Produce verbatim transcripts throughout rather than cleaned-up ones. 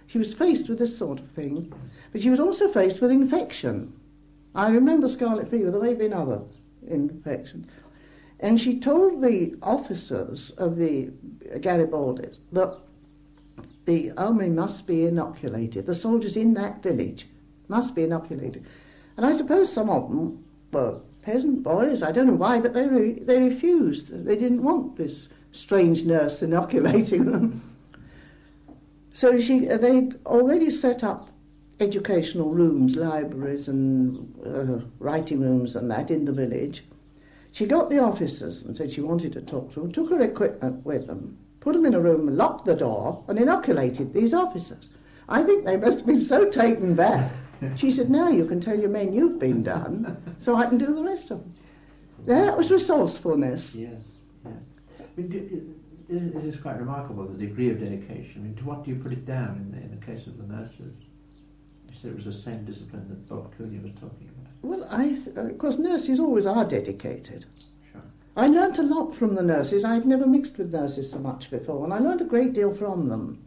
She was faced with this sort of thing, but she was also faced with infection. I remember scarlet fever, there may have been other infections. And she told the officers of the Garibaldis that the army must be inoculated. The soldiers in that village must be inoculated. And I suppose some of them were peasant boys, I don't know why, but they re- they refused. They didn't want this strange nurse inoculating them. So she, they'd already set up educational rooms, libraries and uh, writing rooms and that in the village. She got the officers and said she wanted to talk to them, took her equipment with them, put them in a room, locked the door and inoculated these officers. I think they must have been so taken back. She said, now you can tell your men you've been done, so I can do the rest of them. That was resourcefulness. Yes, yes. I mean, do, it is quite remarkable, the degree of dedication. I mean, to what do you put it down in the, in the case of the nurses? You said it was the same discipline that Bob Cunha was talking about. Well, I th- of course, nurses always are dedicated. Sure. I learnt a lot from the nurses. I'd never mixed with nurses so much before, and I learnt a great deal from them.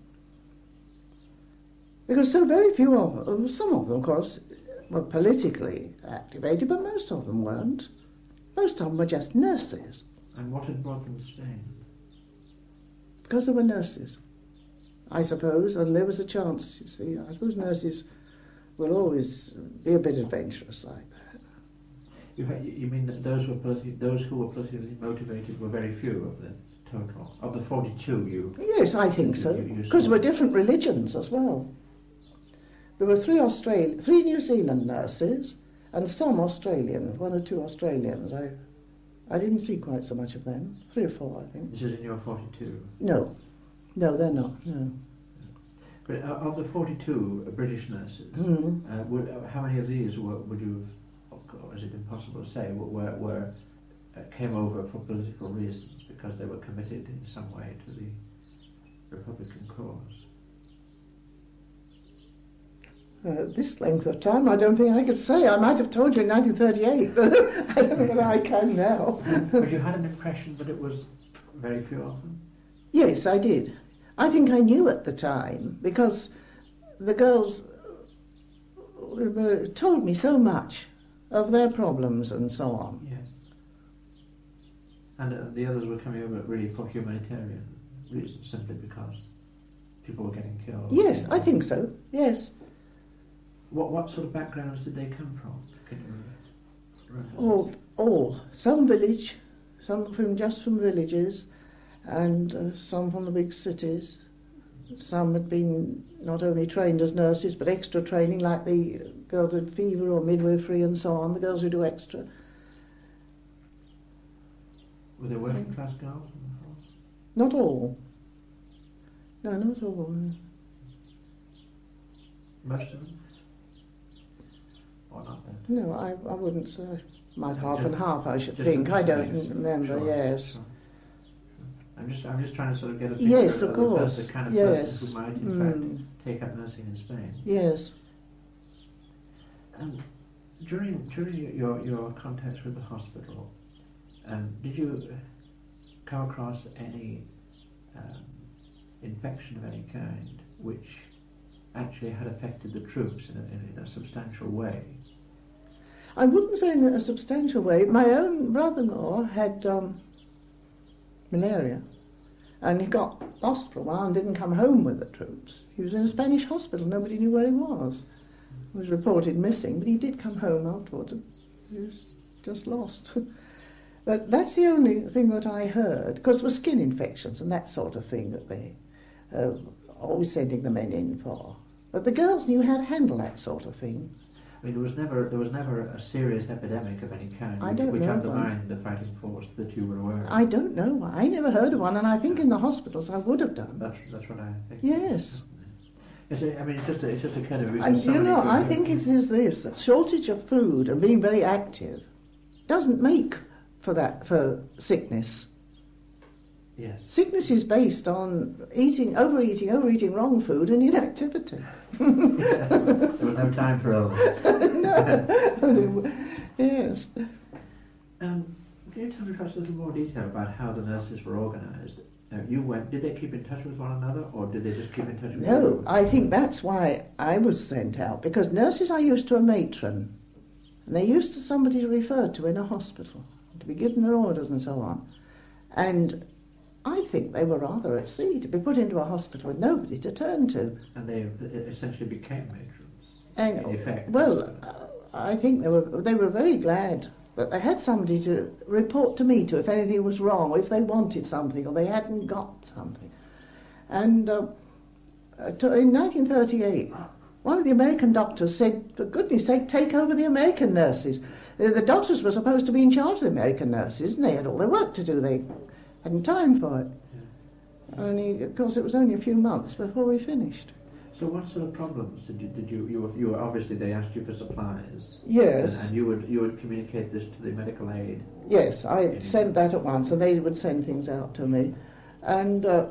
Because so very few of them, some of them, of course, were politically activated, but most of them weren't. Most of them were just nurses. And what had brought them to Spain? Because they were nurses, I suppose, and there was a chance, you see. I suppose nurses will always be a bit adventurous like that. You, you mean that those, were politi- those who were politically motivated were very few of the total? Of the forty-two you... Yes, I think so, because there were different religions as well. There were three Australian, three New Zealand nurses, and some Australians, one or two Australians. I I didn't see quite so much of them. Three or four, I think. This is in your forty-two? No. No, they're not, no. But uh, of the forty-two British nurses, Mm. uh, would, uh, how many of these were, would you, or is it impossible to say, were, were uh, came over for political reasons because they were committed in some way to the Republican cause? Uh, this length of time, I don't think I could say. I might have told you in nineteen thirty-eight, but I don't know whether I can now. But you had an impression that it was very few of them? Yes, I did. I think I knew at the time, because the girls uh, told me so much of their problems and so on. Yes. And uh, the others were coming over really for humanitarian reasons, simply because people were getting killed? Yes, I think so, yes. What what sort of backgrounds did they come from? Can you All, all. Some village, some from just from villages, and uh, some from the big cities. Some had been not only trained as nurses, but extra training, like the girls with fever or midwifery and so on, the girls who do extra. Were there working class girls in the house? Not all. No, not all. Most of them? Or not then? No, I, I wouldn't say. Might half Just- and half, I should just think. I don't understanding. remember, Sure, yes. sure. I'm just I'm just trying to sort of get a picture Yes, of, of the, course. person, the kind of Yes. person who might in Mm. fact take up nursing in Spain. Yes. And during during your your contacts with the hospital, um, did you come across any um, infection of any kind which actually had affected the troops in a, in, in a substantial way? I wouldn't say in a substantial way. My own brother-in-law had um, malaria, and he got lost for a while and didn't come home with the troops. He was in a Spanish hospital. Nobody knew where he was. He was reported missing, but he did come home afterwards. He was just lost. But that's the only thing that I heard, because there were skin infections and that sort of thing that they uh, always sending the men in for. But the girls knew how to handle that sort of thing. I mean, there was never there was never a serious epidemic of any kind I which, don't which know undermined the fighting force that you were aware of. I don't know. I never heard of one, and I think in the hospitals I would have done. That's that's what I think. Yes. Yes, I mean, it's just a, it's just a kind of. And you know, I think it is this, that shortage of food and being very active doesn't make for that, for sickness. Yes. Sickness is based on eating, overeating, overeating wrong food and inactivity. Yes, there was no time for all that. No. Yes. Um, can you tell me perhaps a little more detail about how the nurses were organised? Uh, you went, did they keep in touch with one another, or did they just keep in touch with No, you? I think that's why I was sent out, because nurses are used to a matron, and they're used to somebody to refer to in a hospital, to be given their orders and so on. And I think they were rather at sea to be put into a hospital with nobody to turn to. And they essentially became matrons, And, in effect. well, uh, I think they were they were very glad that they had somebody to report to me to if anything was wrong, or if they wanted something, or they hadn't got something. And uh, to, in nineteen thirty-eight, one of the American doctors said, for goodness sake, take over the American nurses. The, the doctors were supposed to be in charge of the American nurses, and they had all their work to do. They hadn't time for it. Yes. Only, of course, it was only a few months before we finished. So what sort of problems did you, did you, you, were, you were, obviously they asked you for supplies. Yes. And, and you would you would communicate this to the medical aid. Yes, I sent that at once, and they would send things out to me. And, uh,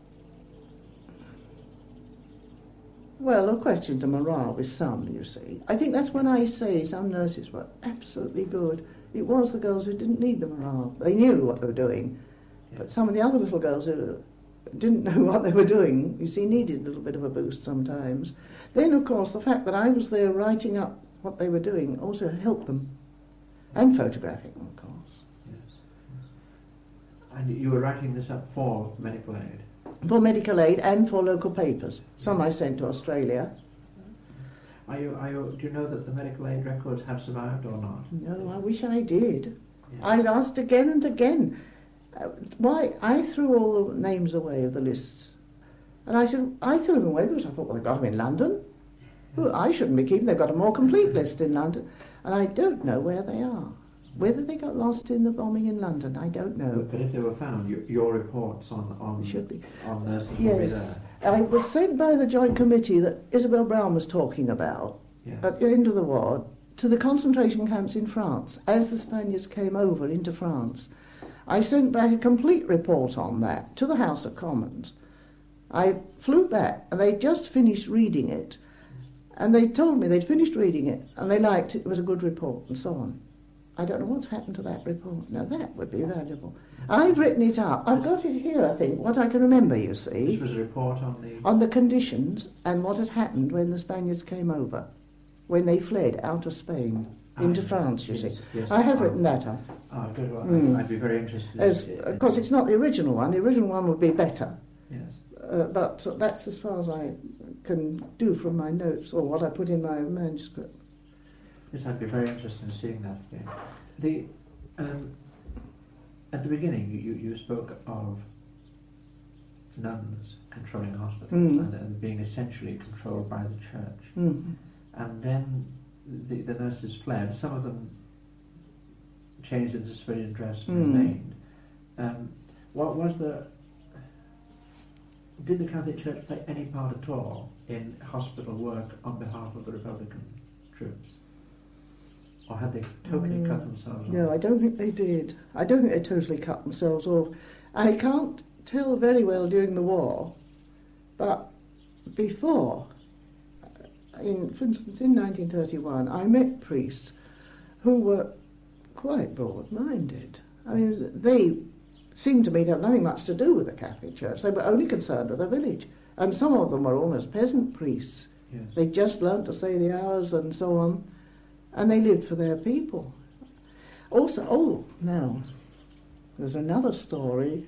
well, a question to morale with some, you see. I think that's when I say some nurses were absolutely good. It was the girls who didn't need the morale. They knew what they were doing. Yeah. But some of the other little girls who didn't know what they were doing, you see, needed a little bit of a boost sometimes. Then, of course, the fact that I was there writing up what they were doing also helped them. And photographing, of course. Yes. And you were writing this up for medical aid? For medical aid and for local papers. Some I sent to Australia. Are you, are you, do you know that the medical aid records have survived or not? No, I wish I did. Yes. I've asked again and again. Uh, why, I threw all the names away of the lists. And I said, I threw them away because I thought, well, they've got them in London. Well, I shouldn't be keeping, they've got a more complete list in London. And I don't know where they are. Whether they got lost in the bombing in London, I don't know. But, but if they were found, your, your reports on on, Should be. on nurses would be Yes. there. I was sent by the Joint Committee that Isabel Brown was talking about Yes. at the end of the war to the concentration camps in France as the Spaniards came over into France. I sent back a complete report on that to the House of Commons. I flew back and they'd just finished reading it, and they told me they'd finished reading it and they liked it, it was a good report and so on. I don't know what's happened to that report. Now that would be valuable. I've written it up. I've got it here, I think, what I can remember, you see. This was a report on the... On the conditions and what had happened when the Spaniards came over, when they fled out of Spain into Ah, France, you yes, see. yes. I have Ah. written that up. Ah, good. Well, Mm. I'd be very interested. As, in, of course, it's not the original one. The original one would be better. Yes. Uh, but that's as far as I can do from my notes or what I put in my manuscript. Yes, I'd be very interested in seeing that again. The um, at the beginning, you, you, you spoke of nuns controlling hospitals Mm. and, and being essentially controlled by the church. Mm. And then the, the nurses fled. Some of them changed into civilian dress and Mm. remained. Um, what was the? Did the Catholic Church play any part at all in hospital work on behalf of the Republican troops? Or had they totally Mm. cut themselves off? No, I don't think they did. I don't think they totally cut themselves off. I can't tell very well during the war, but before, in, for instance, in nineteen thirty-one, I met priests who were quite broad-minded. I mean, they seemed to me to have nothing much to do with the Catholic Church. They were only concerned with the village. And some of them were almost peasant priests. Yes. They just learnt to say the hours and so on. And they lived for their people. Also, oh, now, there's another story.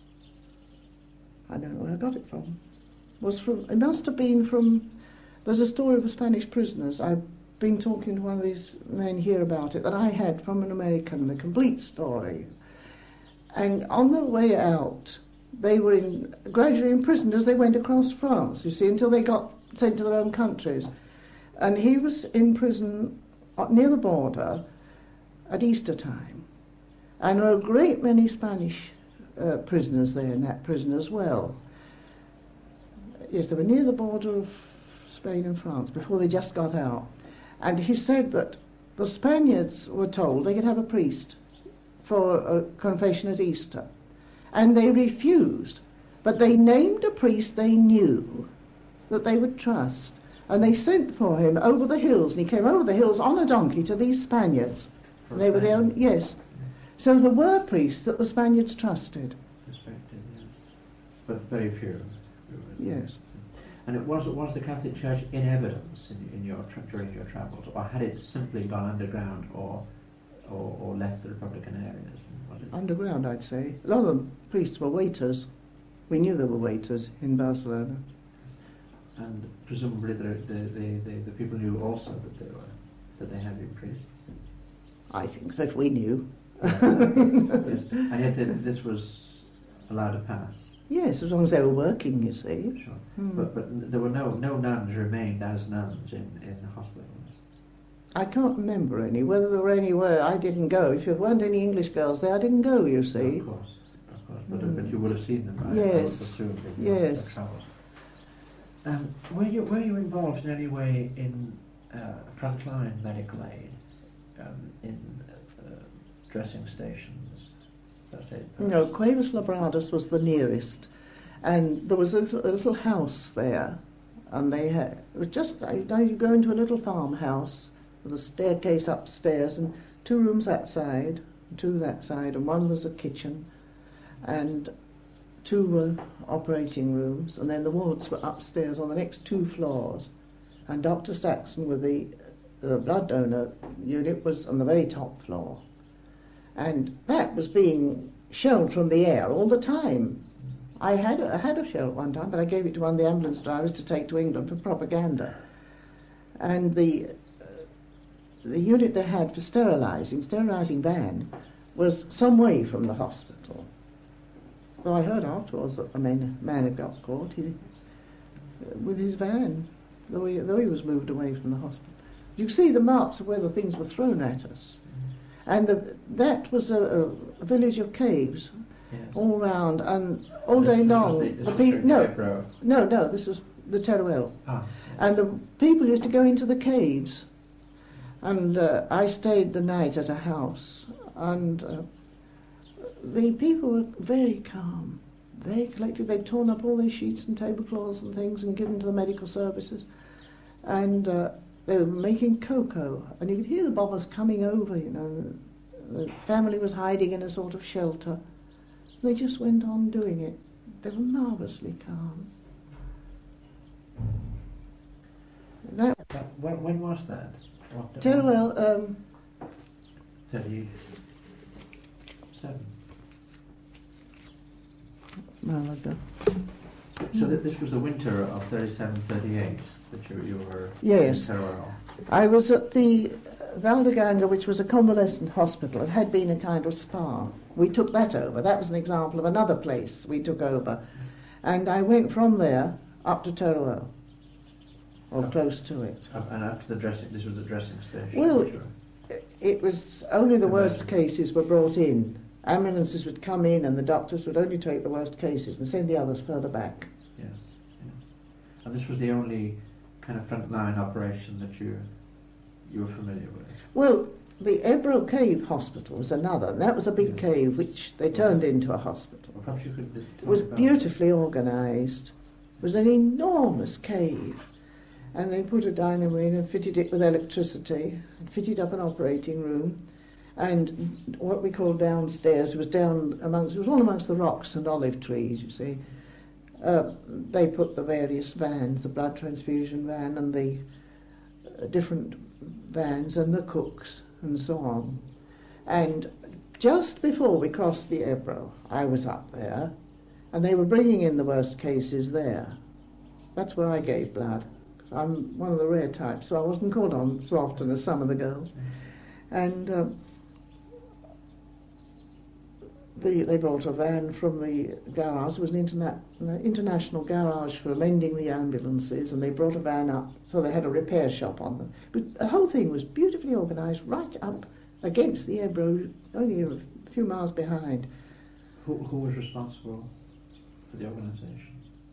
I don't know where I got it from. It was from, it must have been from, there's a story of the Spanish prisoners. I've been talking to one of these men here about it that I had from an American, the complete story. And on the way out, they were in, gradually imprisoned as they went across France, you see, until they got sent to their own countries. And he was in prison near the border at Easter time. And there were a great many Spanish uh, prisoners there in that prison as well. Yes, they were near the border of Spain and France before they just got out. And he said that the Spaniards were told they could have a priest for a confession at Easter. And they refused. But they named a priest they knew that they would trust. And they sent for him over the hills, and he came over the hills on a donkey to these Spaniards. For They were the Spaniards. only, yes. So there were priests that the Spaniards trusted. Respected, yes. but very few. Yes. And it was was the Catholic Church in evidence in, in your tra- during your travels, or had it simply gone underground, or or, or left the Republican areas? Was it underground, I'd say. A lot of the priests were waiters. We knew there were waiters in Barcelona. And presumably the the, the, the, the people knew also that they were that they had been priests. I think so, if we knew. Yes. Yes. And yet the, this was allowed to pass. Yes, as long as they were working, you see. Sure. Mm. But but there were no no nuns remained as nuns in, in the hospitals. I can't remember any. Whether there were any where I didn't go. If there weren't any English girls there, I didn't go, you see. Of course, of course. But, Mm. but you would have seen them, right? Yes. I would assume in your- Yes. your travels. Um, were you were you involved in any way in uh, frontline medical aid, um, in uh, dressing stations, first aid posts? No, Cuevas Labradas was the nearest. And there was a little, a little house there. And they had, it was just, you know, you go into a little farmhouse with a staircase upstairs and two rooms that side, and two that side, and one was a kitchen, and two were operating rooms, and then the wards were upstairs on the next two floors. And Doctor Saxon, with the uh, blood donor unit, was on the very top floor. And that was being shelled from the air all the time. I had a, I had a shell at one time, but I gave it to one of the ambulance drivers to take to England for propaganda. And the uh, the unit they had for sterilising, sterilising van, was some way from the hospital. Well, I heard afterwards that the man, man had got caught he, uh, with his van, though he, though he was moved away from the hospital. You see the marks of where the things were thrown at us. And the, that was a, a village of caves. Yes. All round, and all This- day this was long, the- this the was pe- during no, Ebro. no, no, this was the Teruel, Ah, and the people used to go into the caves, and uh, I stayed the night at a house, and uh, the people were very calm, very collected. They'd torn up all their sheets and tablecloths and things and given to the medical services, and uh, they were making cocoa, and you could hear the bombers coming over. You know, the family was hiding in a sort of shelter. They just went on doing it. They were marvellously calm. That That- when, when was that? What, Teruel, um, thirty-seven. well, ago. So th- this was the winter of thirty-seven, thirty-eight that you, you were Yes. in Teruel. I was at the uh, Valdeganga, which was a convalescent hospital. It had been a kind of spa. We took that over. That was an example of another place we took over. And I went from there up to Teruel, or Oh. close to it. Up, and up to the dressing, this was the dressing station. Well, that you were- It was only the worst Imagine. cases were brought in. Ambulances would come in and the doctors would only take the worst cases and send the others further back. yes, yes. And this was the only kind of frontline operation that you you were familiar with. Well, the Ebro Cave Hospital was another, and that was a big Yeah. cave which they turned into a hospital. Or perhaps you could tell It was me about beautifully organised. It was an enormous cave, and they put a dynamo in and fitted it with electricity, and fitted up an operating room, and what we call downstairs was down amongst, it was all amongst the rocks and olive trees, you see. Uh, they put the various vans, the blood transfusion van and the uh, different vans and the cooks and so on. And just before we crossed the Ebro, I was up there, and they were bringing in the worst cases there. That's where I gave blood. I'm one of the rare types, so I wasn't called on so often as some of the girls. And um, the, they brought a van from the garage. It was an interna- an international garage for lending the ambulances, and they brought a van up, so they had a repair shop on them. But the whole thing was beautifully organised, right up against the Ebro, only a few miles behind. who, who was responsible for the organisation.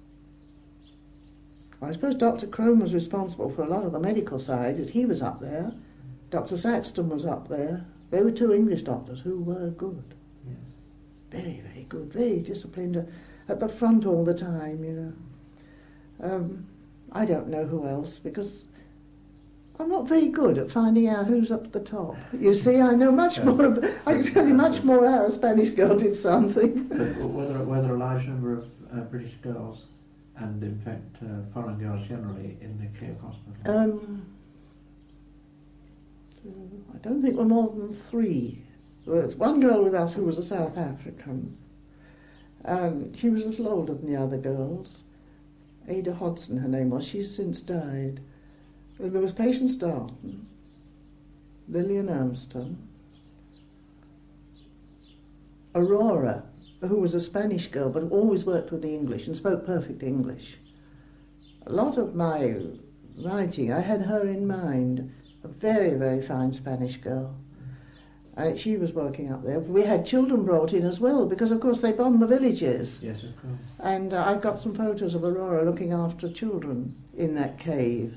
I suppose Doctor Crome was responsible for a lot of the medical side, as he was up there. Doctor Saxton was up there. They were two English doctors who were good. Yes. Very, very good, very disciplined, uh, at the front all the time, you know. Um, I don't know who else, because I'm not very good at finding out who's up at the top. You see, I know much more, ab- I can tell you much more how a Spanish girl did something. But were there, were there a large number of, uh, British girls and, in fact, uh, foreign girls generally in the Cave Hospital? Um, I don't think we're more than three. There was one girl with us who was a South African. Um, she was a little older than the other girls. Ada Hodson, her name was. She's since died. And there was Patience Darton, Lillian Ermston, Aurora, who was a Spanish girl but always worked with the English and spoke perfect English. A lot of my writing, I had her in mind, a very, very fine Spanish girl. Uh, she was working up there. We had children brought in as well because, of course, they bombed the villages. Yes, of course. And uh, I've got some photos of Aurora looking after children in that cave.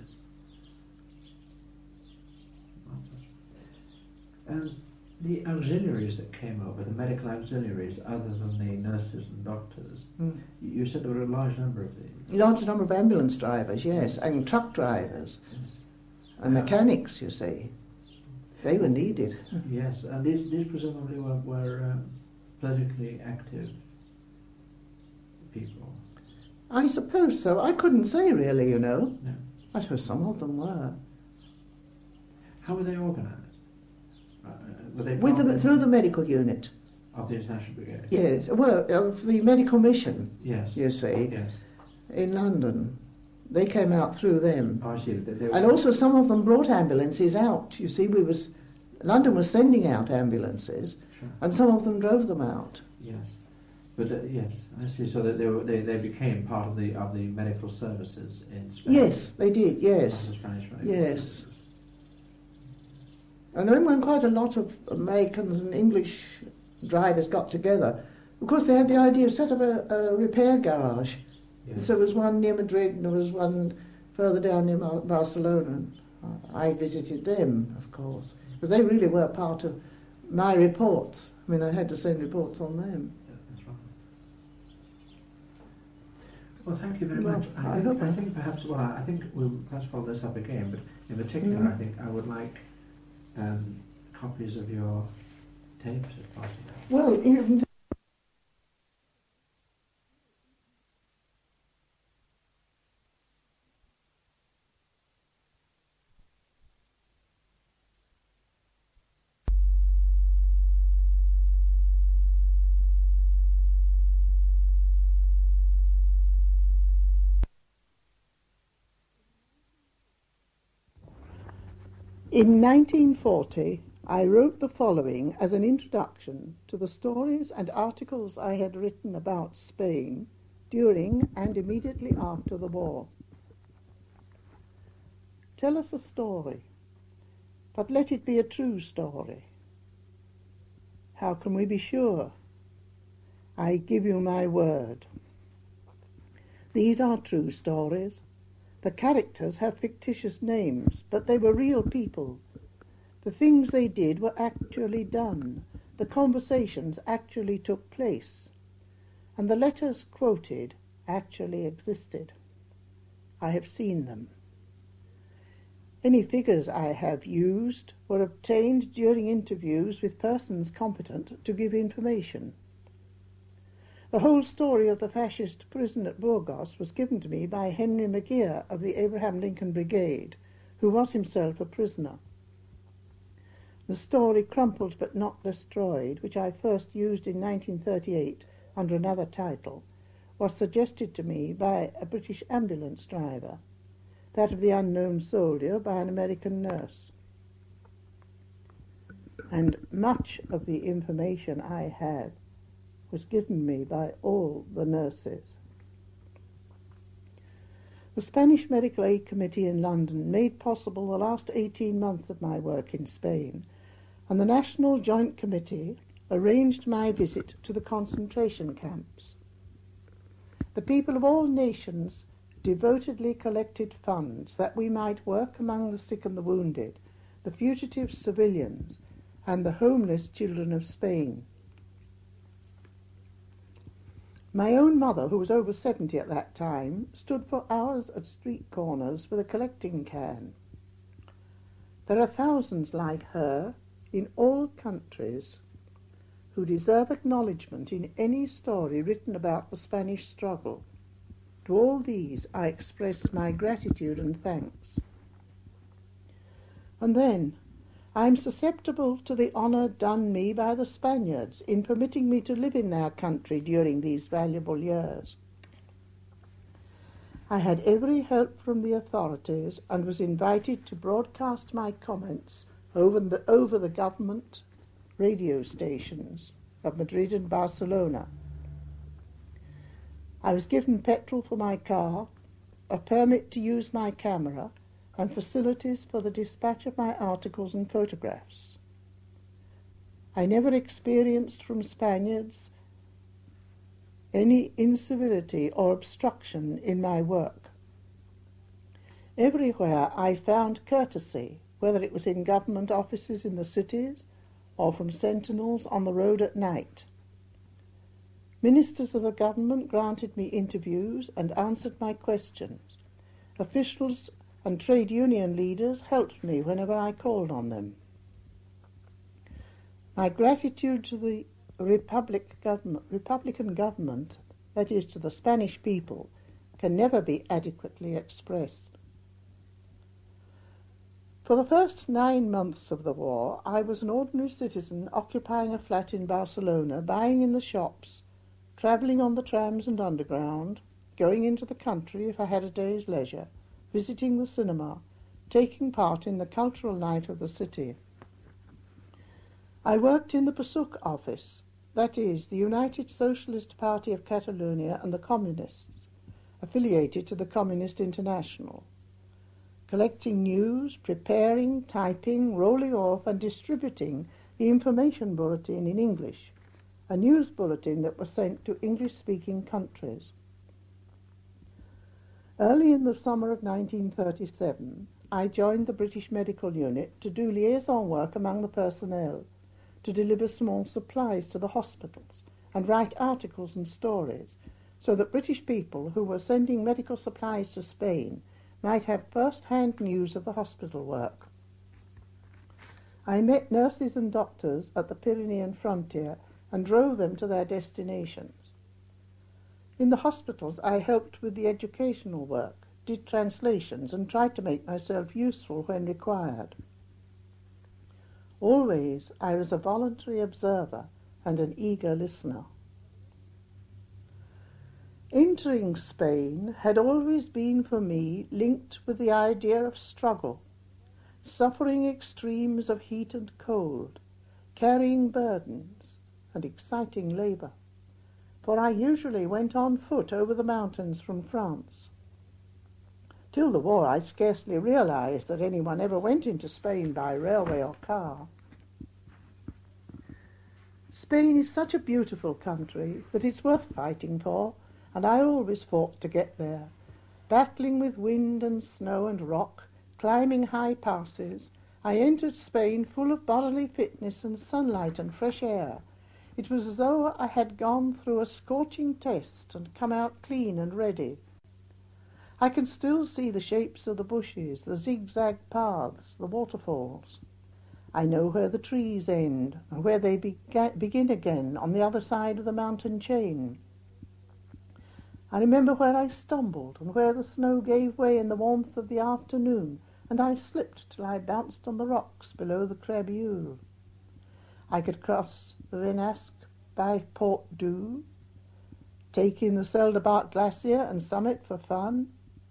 Um, the auxiliaries that came over, the medical auxiliaries, other than the nurses and doctors, Mm. you said there were a large number of these. Large number of ambulance drivers, yes, and truck drivers, Yes. and mechanics, you see. They were needed. Yes, and these, these presumably were, were um, politically active people. I suppose so. I couldn't say really, you know. No. I suppose some of them were. How were they organised? Uh, were they With part the, of- through the medical unit. of the International Brigade? Yes, well, of the medical mission, Yes. you see, Yes. in London. They came out through them. Oh, I see. They, they And were- also some of them brought ambulances out. You see, we was London was sending out ambulances, Sure. and some of them drove them out. Yes. But uh, yes, I see. So that they were they, they became part of the of the medical services in Spain. Yes, they did, Part of yes. the Spanish medical Yes. services. And then when quite a lot of Americans and English drivers got together, of course they had the idea of set up a, a repair garage. Yes. So there was one near Madrid and there was one further down near Mar- Barcelona. I visited them, of course, because they really were part of my reports. I mean, I had to send reports on them. Yeah, that's right. Well, thank you very Well, much. I, I think, hope I I- think perhaps, well, I I think we'll perhaps follow this up again, but in particular, Mhm. I think I would like um, copies of your tapes, if possible. Well, even in nineteen forty, I wrote the following as an introduction to the stories and articles I had written about Spain during and immediately after the war. Tell us a story, but let it be a true story. How can we be sure? I give you my word. These are true stories. The characters have fictitious names, but they were real people. The things they did were actually done. The conversations actually took place. And the letters quoted actually existed. I have seen them. Any figures I have used were obtained during interviews with persons competent to give information. The whole story of the fascist prison at Burgos was given to me by Henry McGeer of the Abraham Lincoln Brigade, who was himself a prisoner. The story Crumpled but Not Destroyed, which I first used in nineteen thirty-eight under another title, was suggested to me by a British ambulance driver, that of The Unknown Soldier by an American nurse. And much of the information I had was given me by all the nurses. The Spanish Medical Aid Committee in London made possible the last eighteen months of my work in Spain, and the National Joint Committee arranged my visit to the concentration camps. The people of all nations devotedly collected funds that we might work among the sick and the wounded, the fugitive civilians, and the homeless children of Spain. My own mother, who was over seventy at that time, stood for hours at street corners with a collecting can. There are thousands like her in all countries who deserve acknowledgement in any story written about the Spanish struggle. To all these I express my gratitude and thanks. And then, I am susceptible to the honour done me by the Spaniards in permitting me to live in their country during these valuable years. I had every help from the authorities and was invited to broadcast my comments over the, over the government radio stations of Madrid and Barcelona. I was given petrol for my car, a permit to use my camera, and facilities for the dispatch of my articles and photographs. I never experienced from Spaniards any incivility or obstruction in my work. Everywhere I found courtesy, whether it was in government offices in the cities or from sentinels on the road at night. Ministers of the government granted me interviews and answered my questions. Officials and trade union leaders helped me whenever I called on them. My gratitude to the Republic government, Republican government, that is to the Spanish people, can never be adequately expressed. For the first nine months of the war, I was an ordinary citizen occupying a flat in Barcelona, buying in the shops, travelling on the trams and underground, going into the country if I had a day's leisure, visiting the cinema, taking part in the cultural life of the city. I worked in the P S U C office, that is, the United Socialist Party of Catalonia and the Communists, affiliated to the Communist International, collecting news, preparing, typing, rolling off and distributing the information bulletin in English, a news bulletin that was sent to English-speaking countries. Early in the summer of nineteen thirty-seven, I joined the British Medical Unit to do liaison work among the personnel, to deliver small supplies to the hospitals and write articles and stories so that British people who were sending medical supplies to Spain might have first-hand news of the hospital work. I met nurses and doctors at the Pyrenean frontier and drove them to their destinations. In the hospitals, I helped with the educational work, did translations, and tried to make myself useful when required. Always, I was a voluntary observer and an eager listener. Entering Spain had always been for me linked with the idea of struggle, suffering extremes of heat and cold, carrying burdens, and exciting labour, for I usually went on foot over the mountains from France. Till the war, I scarcely realized that anyone ever went into Spain by railway or car. Spain is such a beautiful country that it's worth fighting for, and I always fought to get there, battling with wind and snow and rock, climbing high passes. I entered Spain full of bodily fitness and sunlight and fresh air. It was as though I had gone through a scorching test and come out clean and ready. I can still see the shapes of the bushes, the zigzag paths, the waterfalls. I know where the trees end and where they bega- begin again on the other side of the mountain chain. I remember where I stumbled and where the snow gave way in the warmth of the afternoon and I slipped till I bounced on the rocks below the Crébule. I could cross the Venasque by Port Doux, take in the Seldebark Glacier and summit for fun,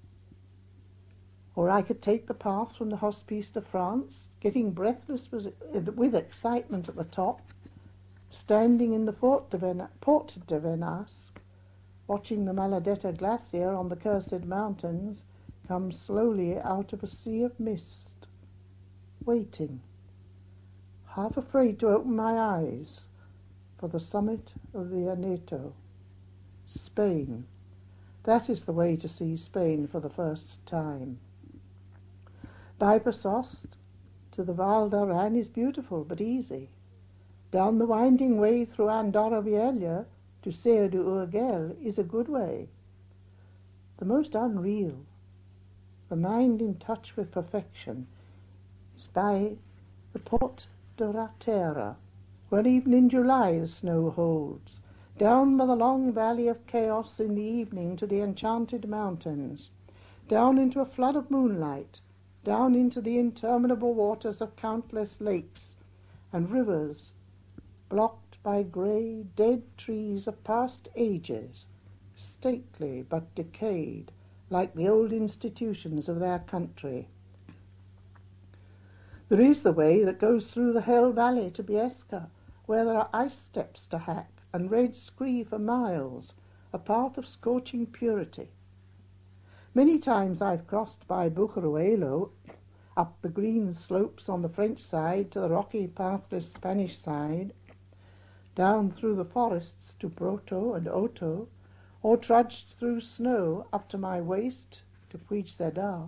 or I could take the path from the Hospice de France, getting breathless with excitement at the top, standing in the Port de, Ven- Port de Venasque, watching the Maladetta Glacier on the Cursed Mountains come slowly out of a sea of mist, waiting, half afraid to open my eyes, for the summit of the Aneto. Spain. That is the way to see Spain for the first time. By Basost to the Val d'Aran is beautiful but easy. Down the winding way through Andorra Vieja to Serra de Urgell is a good way. The most unreal, the mind in touch with perfection, is by the Port de Ratera, where even in July the snow holds, down by the long valley of chaos in the evening to the enchanted mountains, down into a flood of moonlight, down into the interminable waters of countless lakes and rivers, blocked by grey, dead trees of past ages, stately but decayed, like the old institutions of their country. There is the way that goes through the Hell Valley to Biesca, where there are ice steps to hack and red scree for miles, a path of scorching purity. Many times I've crossed by Bujaruelo, up the green slopes on the French side to the rocky, pathless Spanish side, down through the forests to Broto and Oto, or trudged through snow up to my waist to Puigcerdà.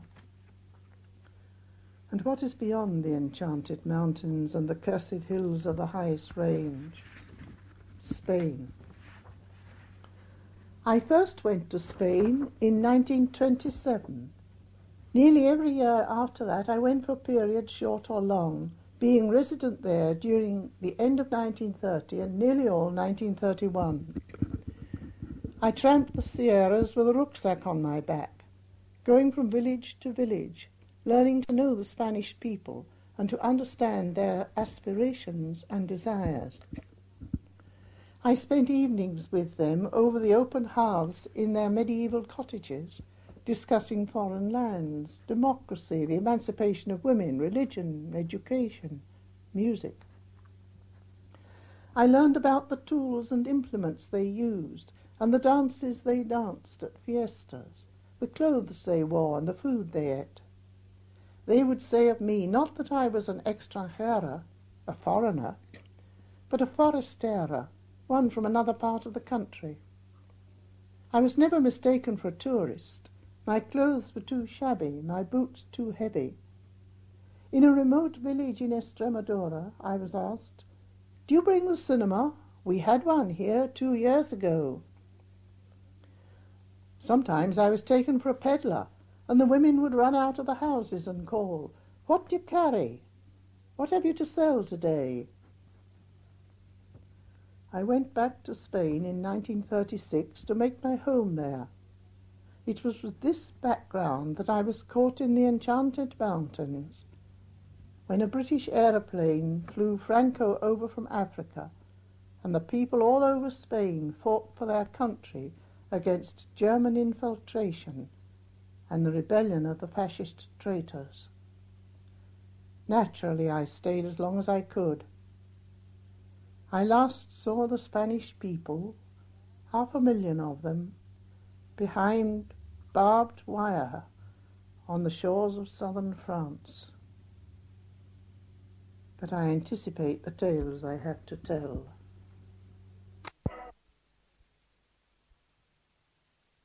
And what is beyond the enchanted mountains and the cursed hills of the highest range? Spain. I first went to Spain in nineteen twenty-seven. Nearly every year after that I went for periods short or long, being resident there during the end of nineteen thirty and nearly all nineteen thirty-one. I tramped the Sierras with a rucksack on my back, going from village to village, learning to know the Spanish people and to understand their aspirations and desires. I spent evenings with them over the open hearths in their medieval cottages, discussing foreign lands, democracy, the emancipation of women, religion, education, music. I learned about the tools and implements they used, and the dances they danced at fiestas, the clothes they wore and the food they ate. They would say of me not that I was an extranjera, a foreigner, but a forastera, one from another part of the country. I was never mistaken for a tourist. My clothes were too shabby, my boots too heavy. In a remote village in Extremadura, I was asked, "Do you bring the cinema? We had one here two years ago." Sometimes I was taken for a peddler, and the women would run out of the houses and call, "What do you carry? What have you to sell today?" I went back to Spain in nineteen thirty-six to make my home there. It was with this background that I was caught in the enchanted mountains when a British aeroplane flew Franco over from Africa, and the people all over Spain fought for their country against German infiltration and the rebellion of the fascist traitors. Naturally, I stayed as long as I could. I last saw the Spanish people, half a million of them, behind barbed wire on the shores of southern France. But I anticipate the tales I have to tell.